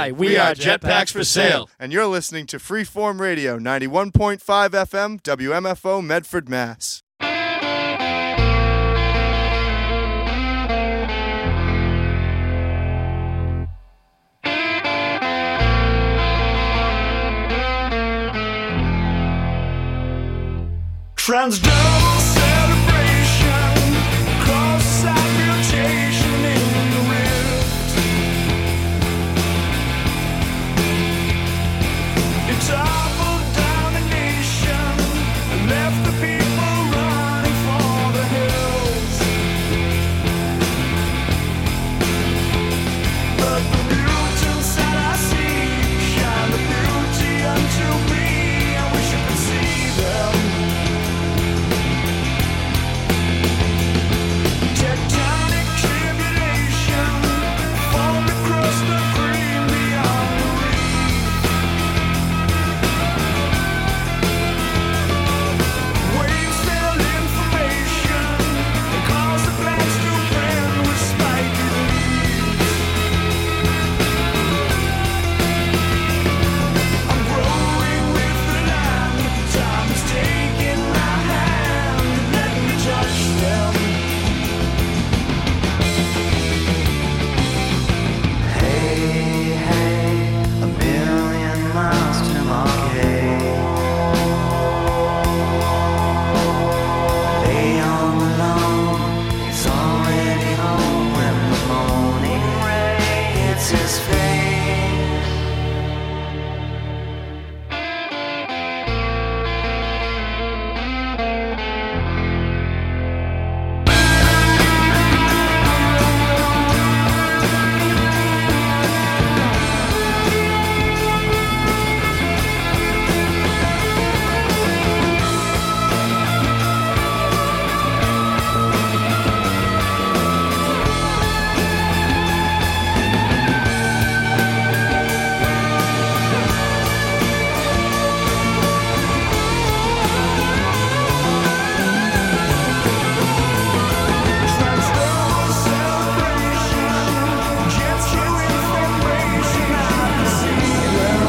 Hi, we are Jetpacks for Sale. And you're listening to Freeform Radio, 91.5 FM, WMFO, Medford, Mass. Transdermal celebration, cross-side mutation in the rift. It toppled down the nation and left the people running for the hills. But the mutants that I see shine the beauty unto me. I wish I could see them. Tectonic tribulation formed across the green beyond the reef. Waves filled information and caused the plants to bend with spiky leaves. I'm growing with the land. Time is taking my hand. Let me touch them. Hey, hey, a million miles to Marquette. Lay on the lawn, he's already home when the morning rain hits his face. Transdermal celebration, jets chewing vibration. I can see them.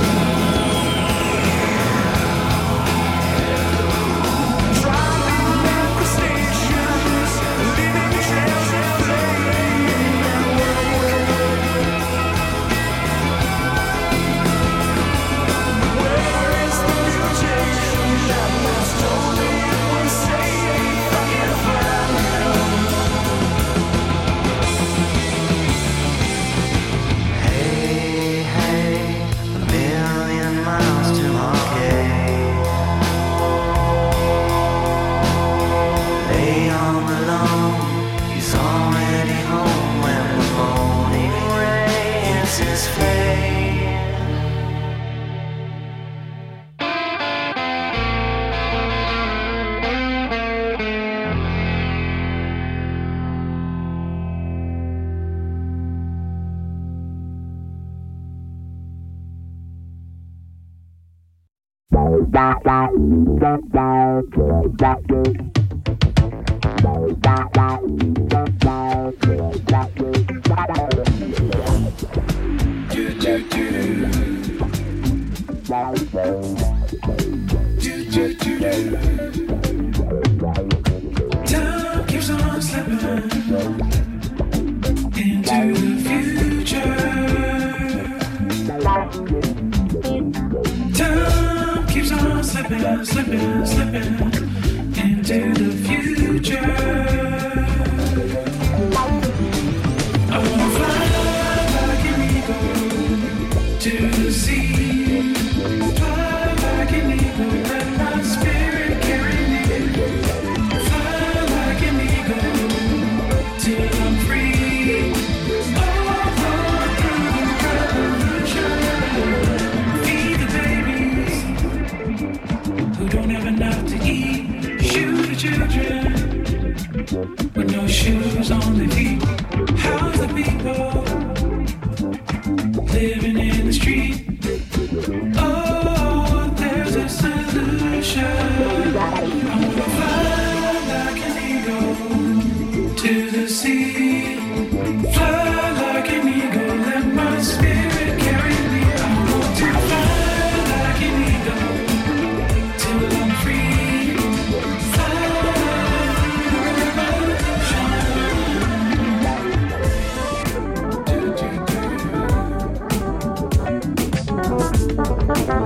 Driving manifestations, leaving trails of pain and work. Where is the mutation that was told me it was safe? I can't find them. Hey, hey, a million miles to Marquette. Lay on the lawn, he's already home when the morning rain hits his face. Time keeps on slipping into the future. Time keeps on slipping, slipping, slipping into the future. I wanna fly like an eagle to the sea. Fly like an eagle, let my spirit carry me. Fly like an eagle till I'm free. All through the revolution. Feed the babies who don't have enough to eat. Shoot the children with no shoes on their feet. How's the people living in the street? Oh,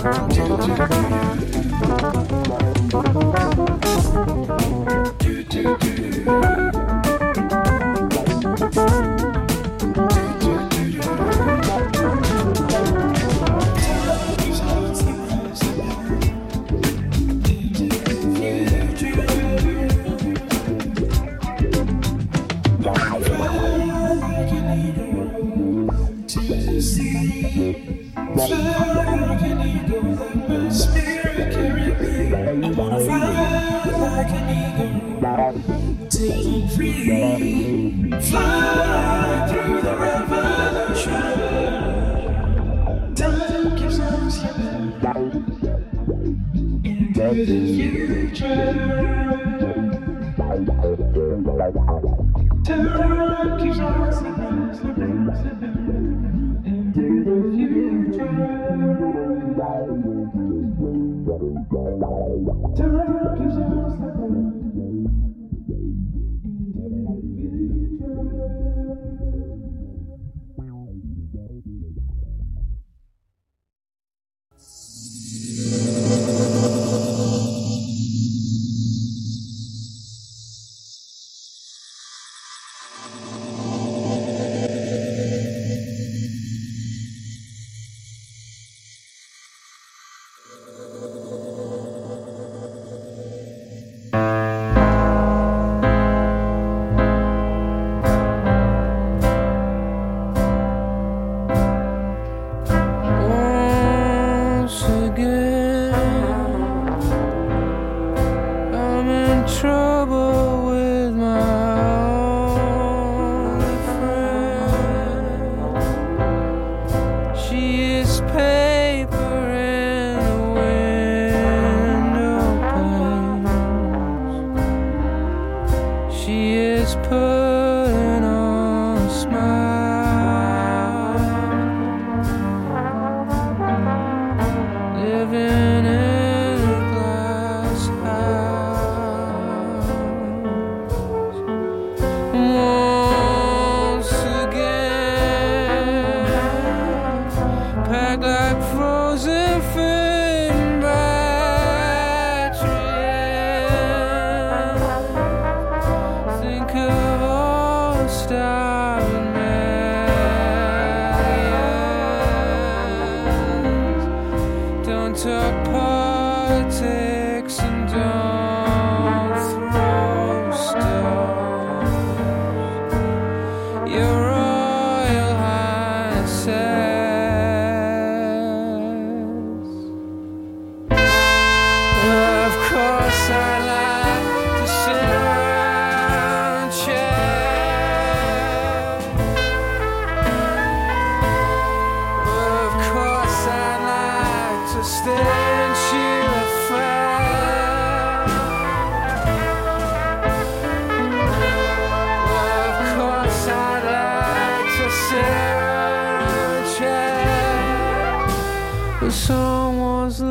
Someone's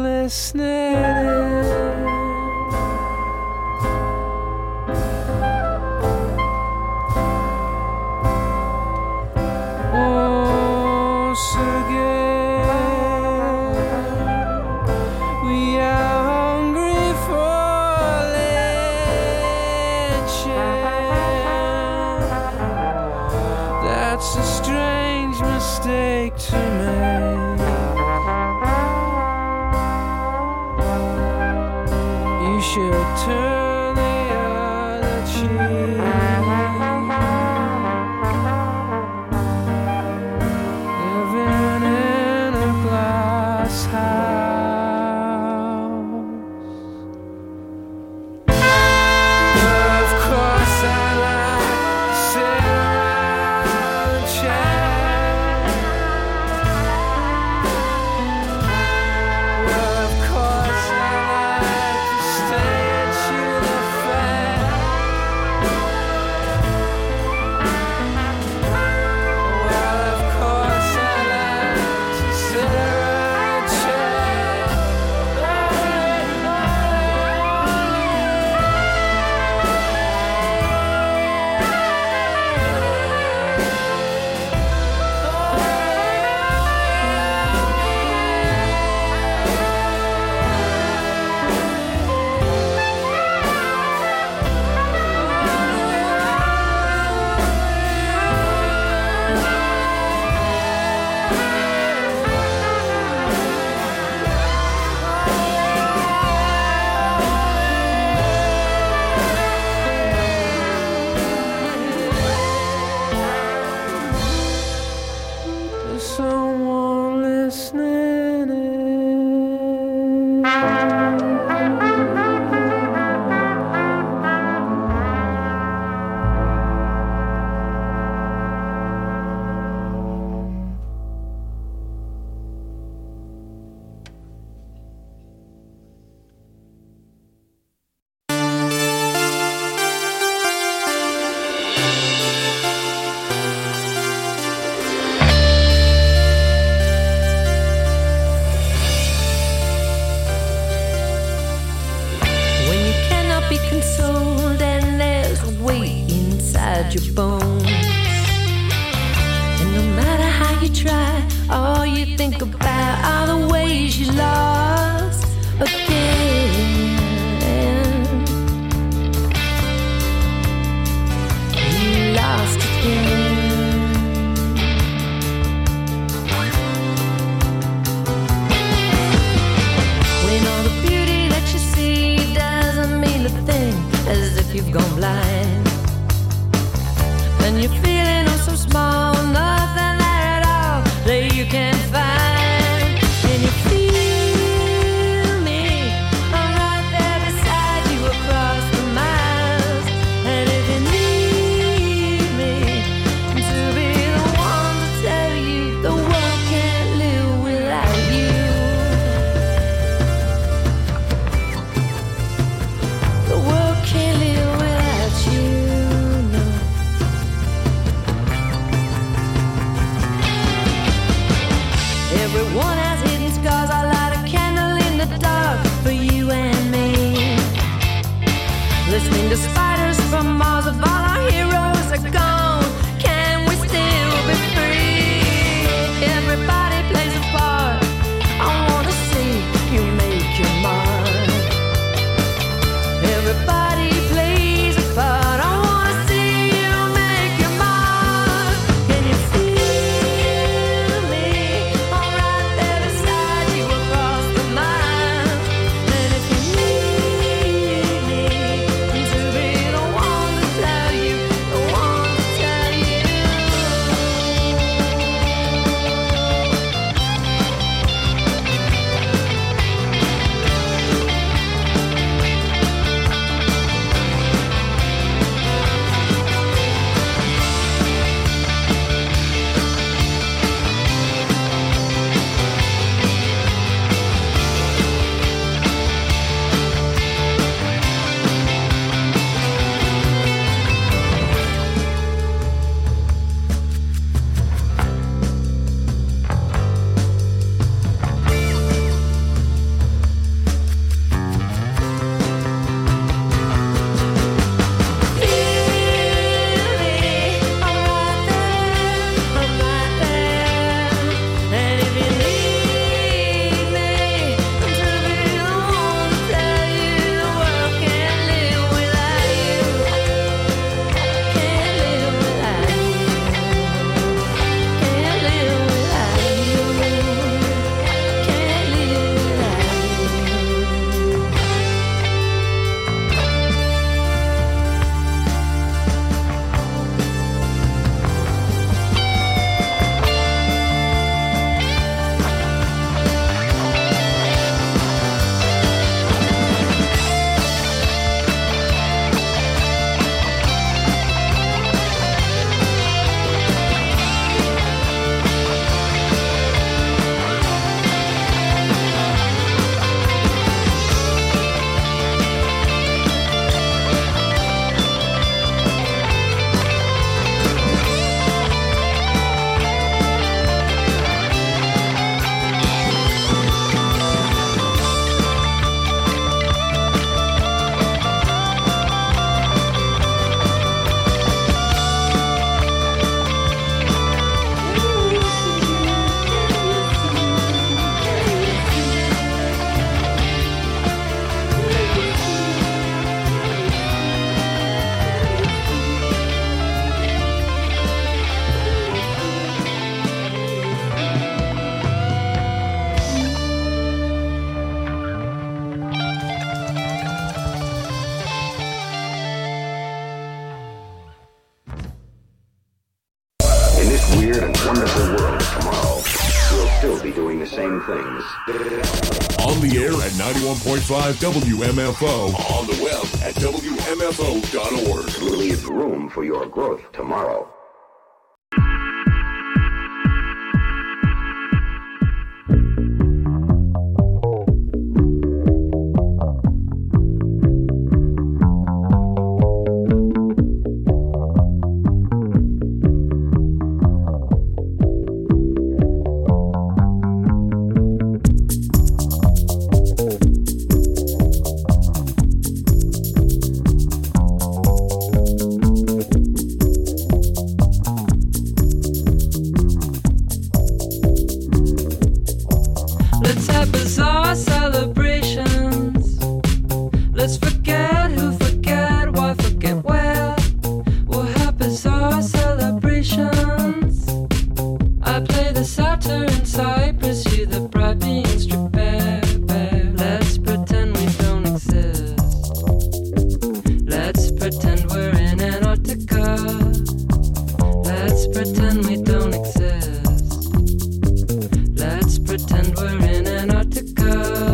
listening. Once again, we are hungry for lynching. That's a strange mistake to make. You should turn the other cheek. Living in a glass house. Of course I like to sit around and chat. Of course I like to stand to the fact. Well, of course I like to sit around and chat. On the air at 91.5 WMFO. On the web at WMFO.org. Leave room for your growth tomorrow. Let's have bizarre celebrations. Let's forget who, forget why, forget where. We'll have bizarre celebrations. I play the satyr in Cyprus, you the bright being stripped bare. Let's pretend we don't exist. Let's pretend we're in Antarctica. Let's pretend we don't exist. Let's pretend we're in Antarctica.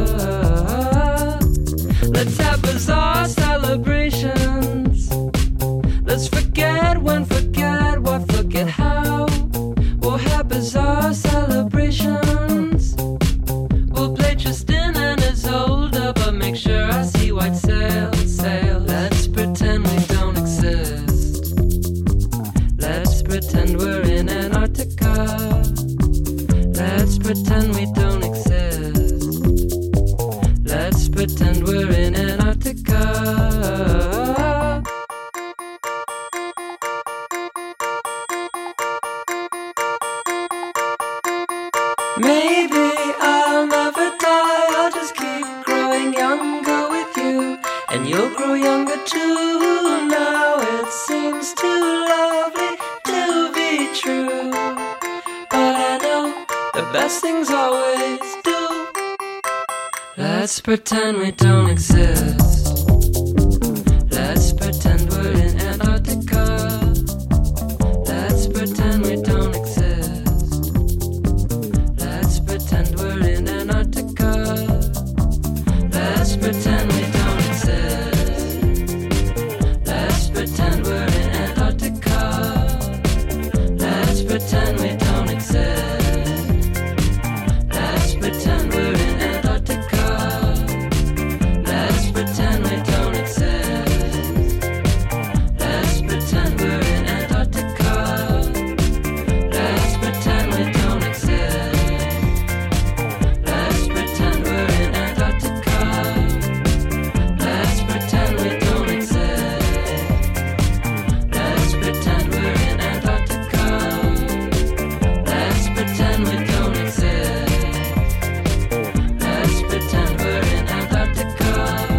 Let's have bizarre celebrations. Let's forget when, forget what, forget how. We'll have bizarre celebrations. We'll play Tristan and Isolde, but make sure I see white sail, sail. Let's pretend we don't exist. Let's pretend we're in Antarctica. Let's pretend we don't exist. Let's pretend we're in Antarctica. Maybe I'll never die, I'll just keep growing younger with you, and you'll grow younger too. Now it seems too lovely to be true, but I know the best things always do. Let's pretend we don't exist. Let's pretend we're in Antarctica. Let's pretend we don't exist. Let's pretend we're in Antarctica. Let's pretend we don't exist. Let's pretend we're in Antarctica. Let's pretend we don't exist. Let's pretend we're in Antarctica. Let's pretend we don't exist. Let's pretend we're in Antarctica. Let's pretend we don't exist. Let's pretend we're in Antarctica. Let's pretend we don't exist. Let's pretend we're in Antarctica. Let's pretend we don't exist. Let's pretend we're in Antarctica.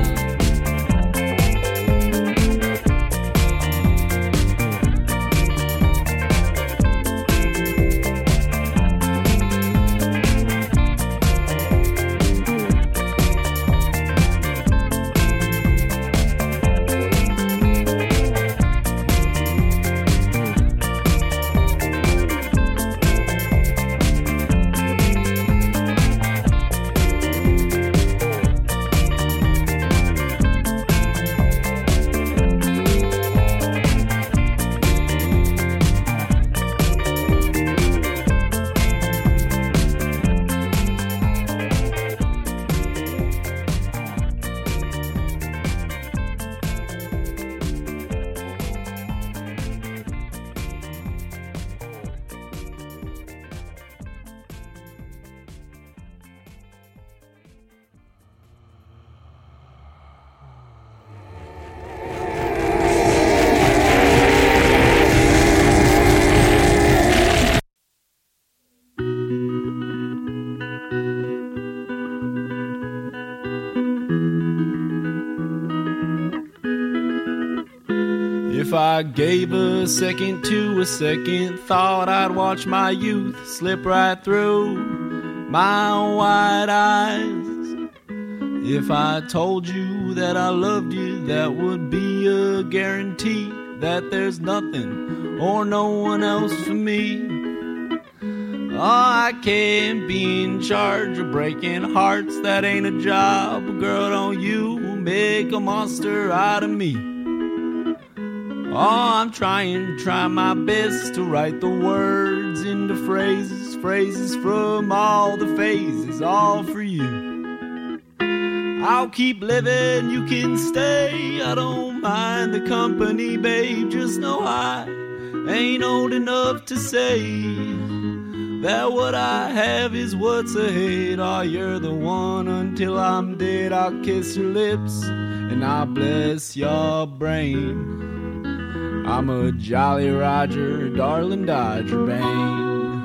If I gave a second to a second thought, I'd watch my youth slip right through my wide eyes. If I told you that I loved you, that would be a guarantee that there's nothing or no one else for me. Oh, I can't be in charge of breaking hearts, that ain't a job. Girl, don't you make a monster out of me. Oh, I'm trying my best to write the words into phrases, phrases from all the phases, all for you. I'll keep living, you can stay, I don't mind the company, babe. Just know I ain't old enough to say that what I have is what's ahead. Oh, you're the one until I'm dead. I'll kiss your lips and I'll bless your brain. I'm a Jolly Roger, darling Dodger Bane.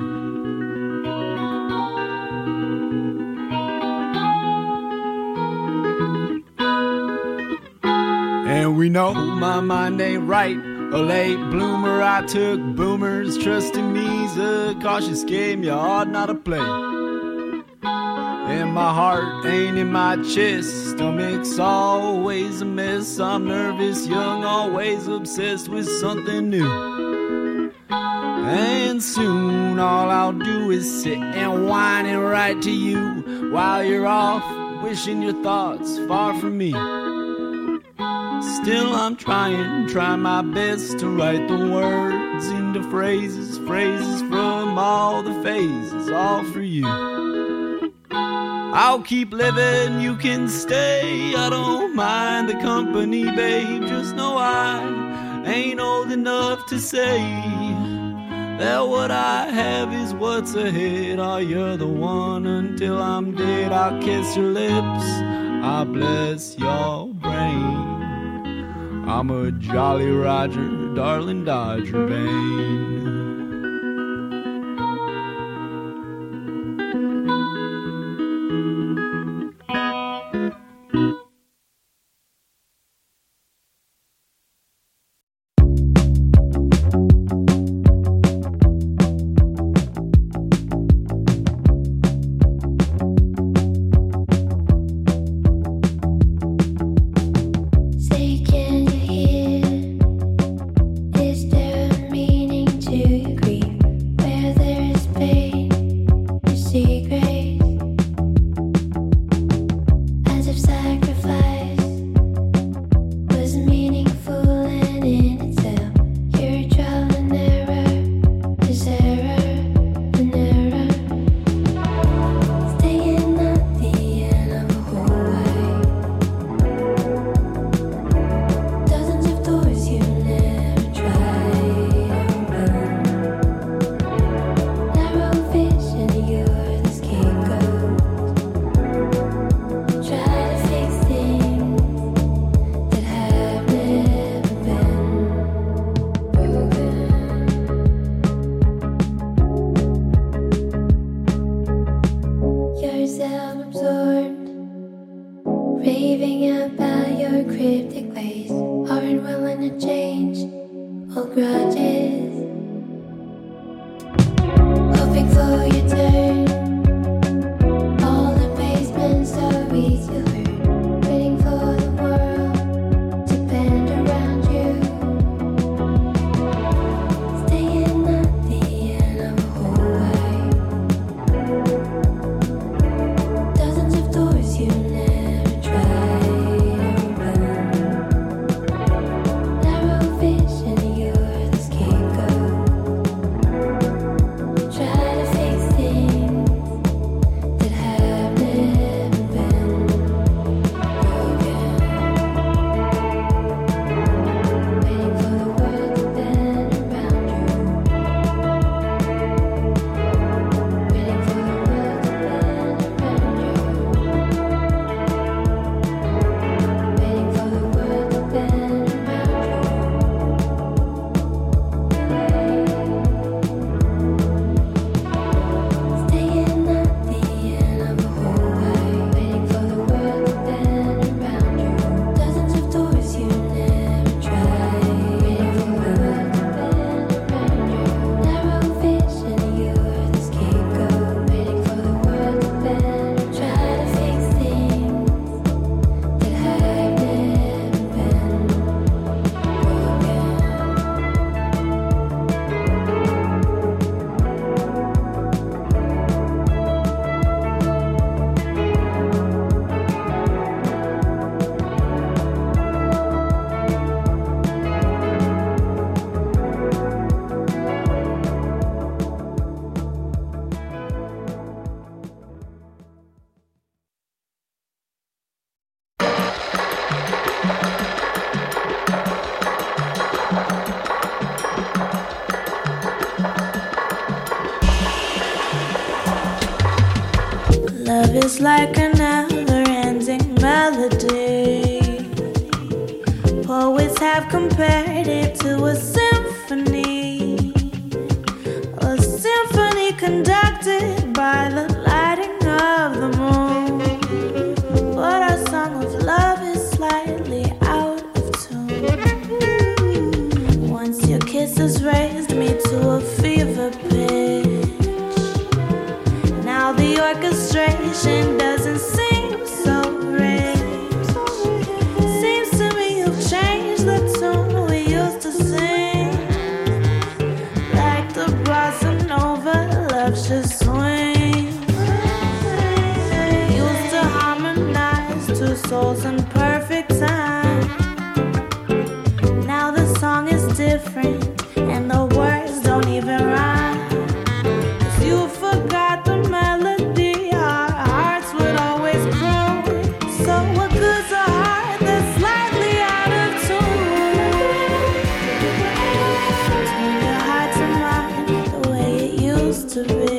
And we know my mind ain't right, a late bloomer. I took boomers, trusting me's a cautious game you ought not to play. And my heart ain't in my chest, stomach's always a mess. I'm nervous, young, always obsessed with something new. And soon all I'll do is sit and whine and write to you while you're off, wishing your thoughts far from me. Still I'm trying my best to write the words into phrases, phrases from all the phases, all for you. I'll keep living, you can stay, I don't mind the company, babe. Just know I ain't old enough to say that what I have is what's ahead. Oh, you're the one until I'm dead. I'll kiss your lips, I'll bless your brain. I'm a Jolly Roger, darling Dodger Bane. Try to fix things like a never-ending melody. Poets have compared it to a symphony conducted by the lighting of the moon. But our song of love is slightly out of tune. Once your kisses raised me to a fever pitch. Now the orchestration doesn't seem so rich. Seems to me you've changed the tune we used to sing. Like the bossa nova loves to swing. Used to harmonize two souls in perfect time. Now the song is different and the words don't even rhyme. 'Cause you forgot the melody our hearts would always croon. So what good's a heart that's slightly out of tune? Turn your heart to mine the way it used to be.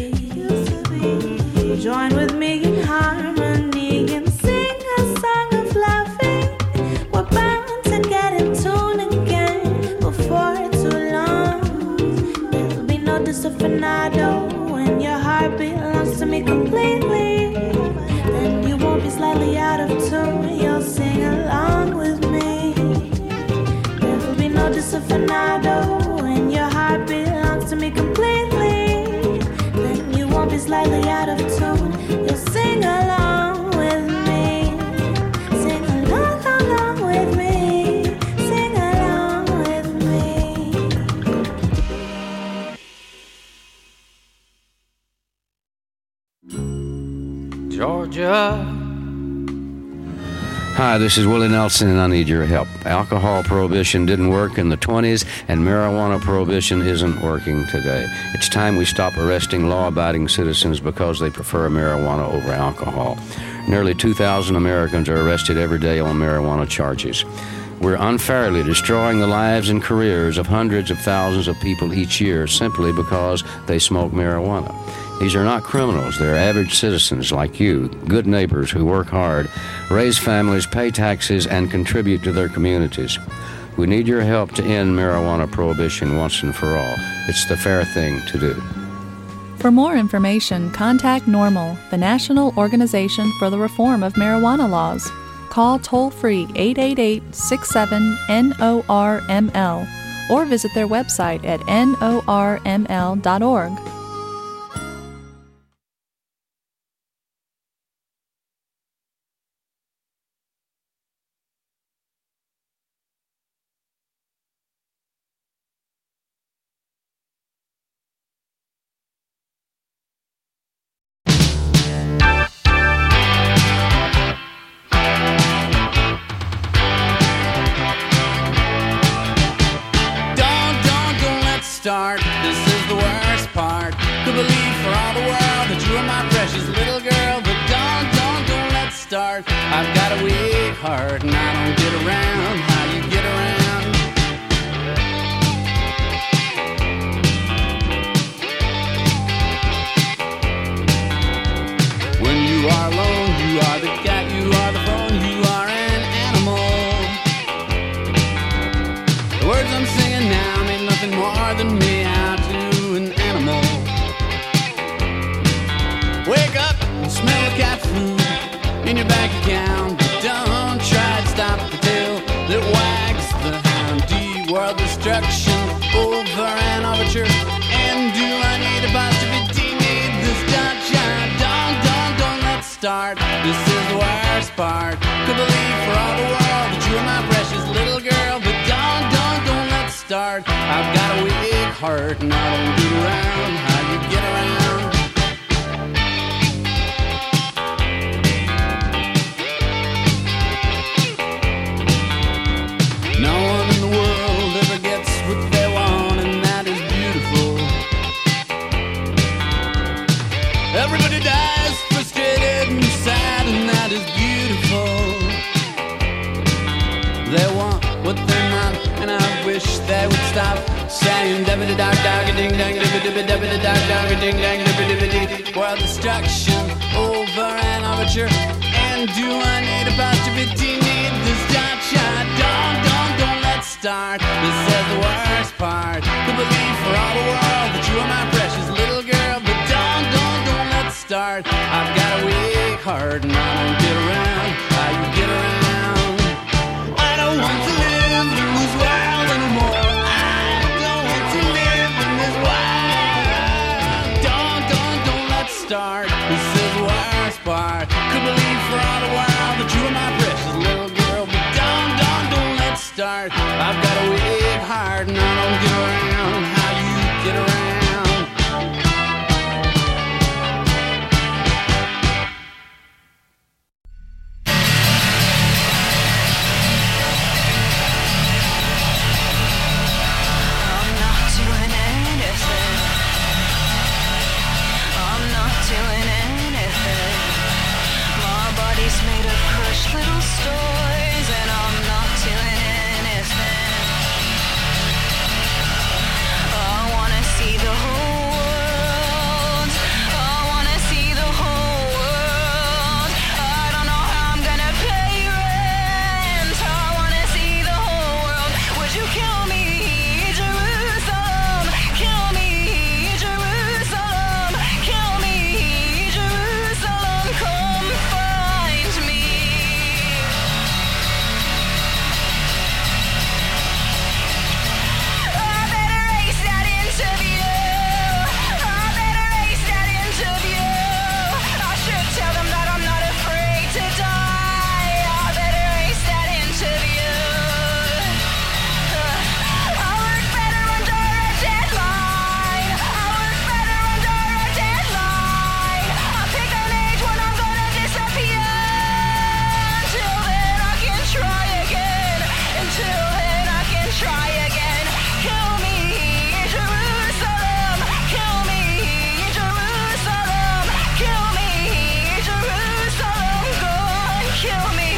Join with me in harmony and sing a song of loving. We're bound to get in tune again before too long. There'll be no disafinado when your heart belongs to me completely. Then you won't be slightly out of tune. You'll sing along with me. There'll be no disafinado when your heart belongs to me completely. Then you won't be slightly out of tune. You'll sing along with me. Sing along with me. Sing along with me. Georgia. Hi, this is Willie Nelson, and I need your help. Alcohol prohibition didn't work in the 20s, and marijuana prohibition isn't working today. It's time we stop arresting law-abiding citizens because they prefer marijuana over alcohol. Nearly 2,000 Americans are arrested every day on marijuana charges. We're unfairly destroying the lives and careers of hundreds of thousands of people each year simply because they smoke marijuana. These are not criminals. They're average citizens like you, good neighbors who work hard, raise families, pay taxes, and contribute to their communities. We need your help to end marijuana prohibition once and for all. It's the fair thing to do. For more information, contact NORML, the National Organization for the Reform of Marijuana Laws. Call toll-free 888-67-NORML or visit their website at norml.org. Start. This is the worst part. Could believe for all the world that you are my precious little girl, but don't let's start. I've got a weak heart and I don't get around how you get around. When you are alone, you are the cat, you are the phone, you are an animal. The words I'm singing now mean nothing more than me out to an animal. Wake up and smell the cat food in your bank account, but don't try to stop the tail that wags the hound. D-world destruction over an overture. And do I need a positivity? Need this don't let's start. This is the worst part. Could believe for all the world that you are my precious little girl, but don't let's start. I've got a weak heart and I don't get around how you get around. No one in the world ever gets what they want, and that is beautiful. Everybody dies frustrated and sad, and that is beautiful. They want what they're not, and I wish they would stop saying dibby dog dog ding dang dibby dibby dibby dog dog ding dang dibby dibby dee. World destruction over for an overture? And do I need apostrophe? Need this dot shot? Don't let's start. This is the worst part. To believe for all the world that you are my precious little girl, but don't let's start. I've got a weak heart and I don't get around how you get around. I don't want to live in this world anymore. I don't want to live in this world. Don't let's start. This is the worst part. Could believe for all the world that you are my precious little girl, but don't let's start. I've got a weak heart and I don't get around how you get around. I'm not doing anything. I'm not doing anything. My body's made of crushed little stories, and I'm not doing anything. I wanna see the whole world. I wanna see the whole world. I don't know how I'm gonna pay rent. I wanna see the whole world. Would you kill me, Jerusalem? Kill me, Jerusalem. Kill me, Jerusalem. Come find me. I better ace that interview. I better ace that interview. I should tell them that I'm not afraid to die. I better ace that interview. I work better under a deadline. I work better under a deadline. I pick an age when I'm gonna disappear. Until then I can try again. Until then I can try again. Kill me, Jerusalem. Kill me, Jerusalem. Kill me, Jerusalem. Go on, kill me.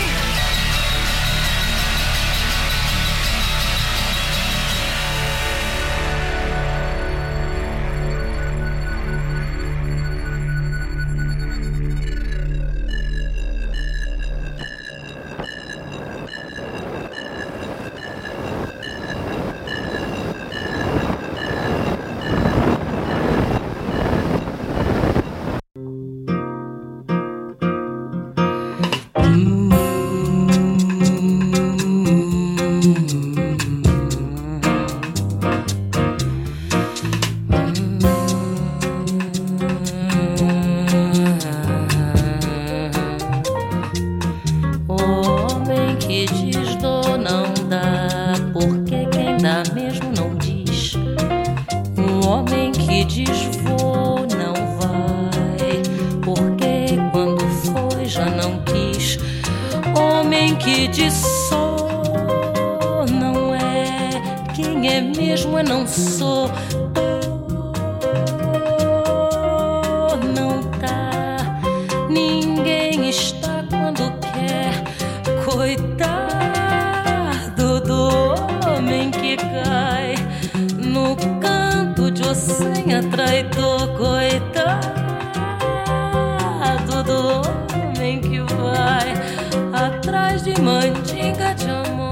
Homem que diz dou não dá, porque quem dá mesmo não diz. Homem que diz vou não vai, porque quando foi já não quis. Homem que diz sou não é, quem é mesmo é não sou. Não tá, ninguém está quando quer. Coitado do homem que cai no canto de ossenha traidor. Coitado do homem que vai atrás de mandinga de amor.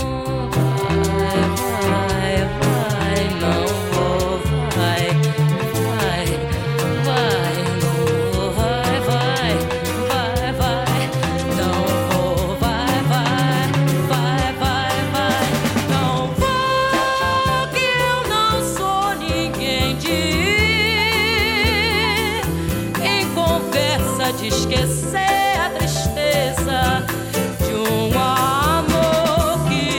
Vai, vai, não vou, vai, vai, vai, não vou, vai, vai, vai, vai, não vou, vai, vai, vai, vai, vai, não vou, que eu não sou ninguém de ir em conversa de esquecer a tristeza de um amor que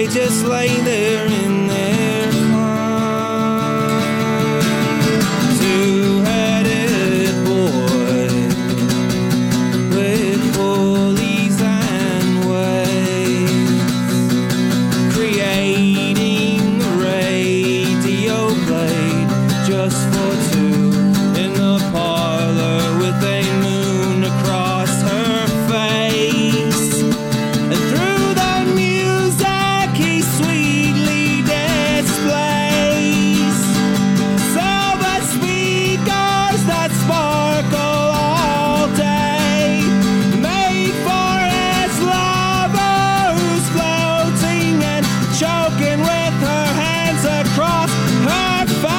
They just lay there in their climb. Two-headed boy with pulleys and waves, creating a radio blade just for two in the parlor with a moon across her face. And through the music he sweetly displays silver speakers that sparkle all day, made for his lover who's floating and choking with her hands across her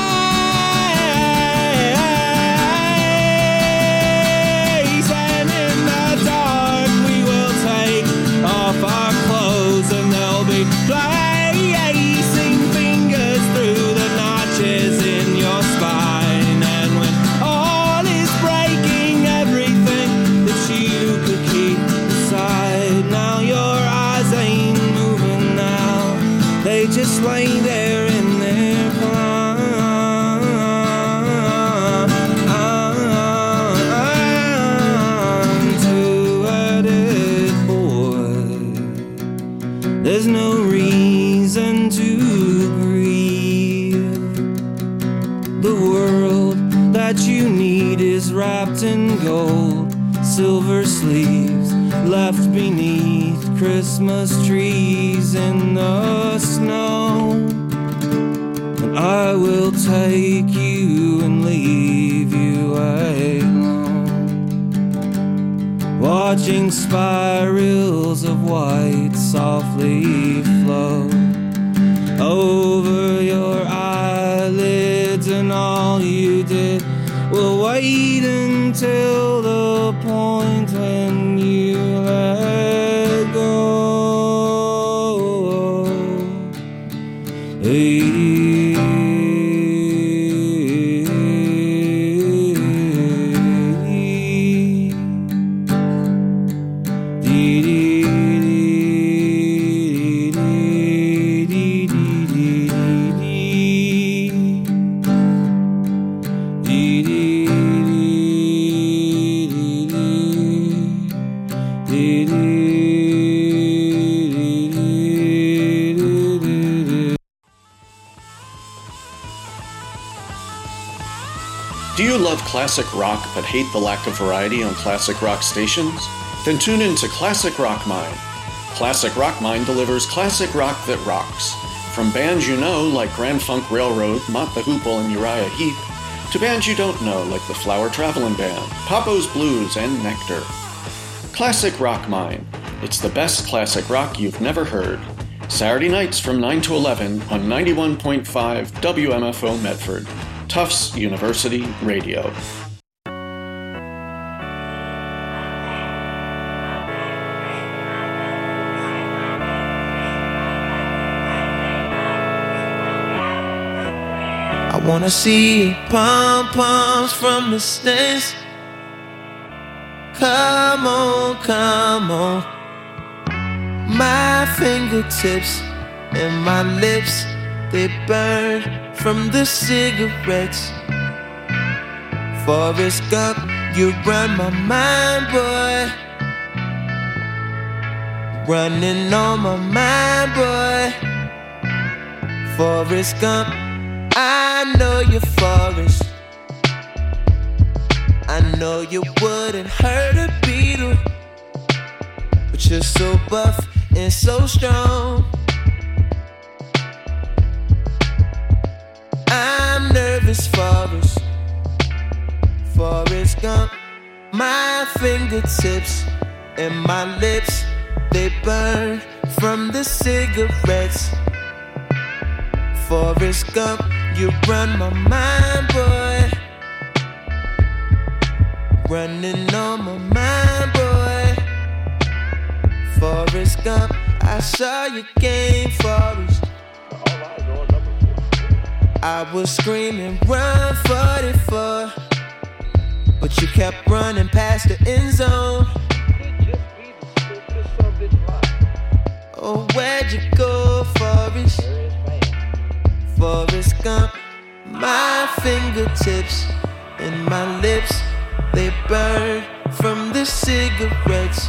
face. And in the dark we will take off our clothes and they'll be placing fingers through the notches in your spine. And when all is breaking, everything that you could keep inside, now your eyes ain't moving now, they just lay there in their climb. Two-headed boy, there's no reason to grieve. The world that you need is wrapped in gold, silver sleeves left beneath Christmas trees in the snow. And I will take you and leave you alone, watching spirals of white softly flow over your eyelids, and all you did was wait until the point when you let go. Do you love classic rock but hate the lack of variety on classic rock stations? Then tune in to Classic Rock Mine. Classic Rock Mine delivers classic rock that rocks. From bands you know like Grand Funk Railroad, Mott the Hoople, and Uriah Heep, to bands you don't know like the Flower Traveling Band, Papo's Blues, and Nectar. Classic Rock Mine. It's the best classic rock you've never heard. Saturday nights from 9 to 11 on 91.5 WMFO Medford. Tufts University Radio. I wanna see pom-poms from the stands. Come on, come on. My fingertips and my lips, they burn from the cigarettes. Forrest Gump, you run my mind, boy. Running on my mind, boy. Forrest Gump, I know you're Forrest. I know you wouldn't hurt a beetle, but you're so buff and so strong. I'm nervous, Forrest. Forrest Gump, my fingertips and my lips, they burn from the cigarettes. Forrest Gump, you run my mind, boy. Running on my mind, boy. Forrest Gump, I saw your game, Forrest. I was screaming, run 44, but you kept running past the end zone. Oh, where'd you go, Forrest? Forrest Gump. My fingertips and my lips, they burn from the cigarettes.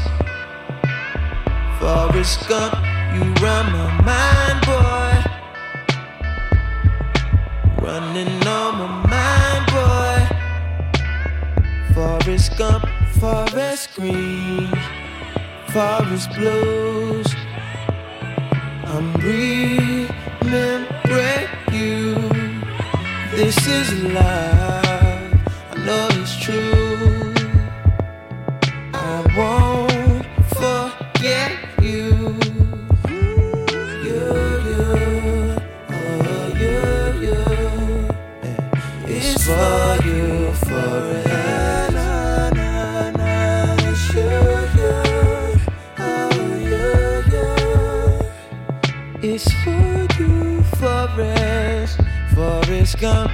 Forrest Gump, you run my mind, boy. Running on my mind, boy. Forrest Gump, forest green, forest blues. I'm remembering you. This is love, I know it's true. I won't forget you. You, oh you. It's for you forever. It's you, oh you. It's for you forever. Forrest Gump.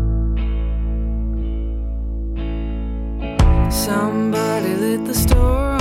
Somebody lit the store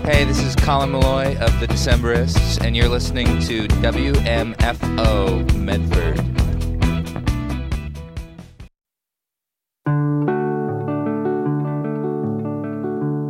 Hey, this is Colin Malloy of the Decemberists, and you're listening to WMFO Medford.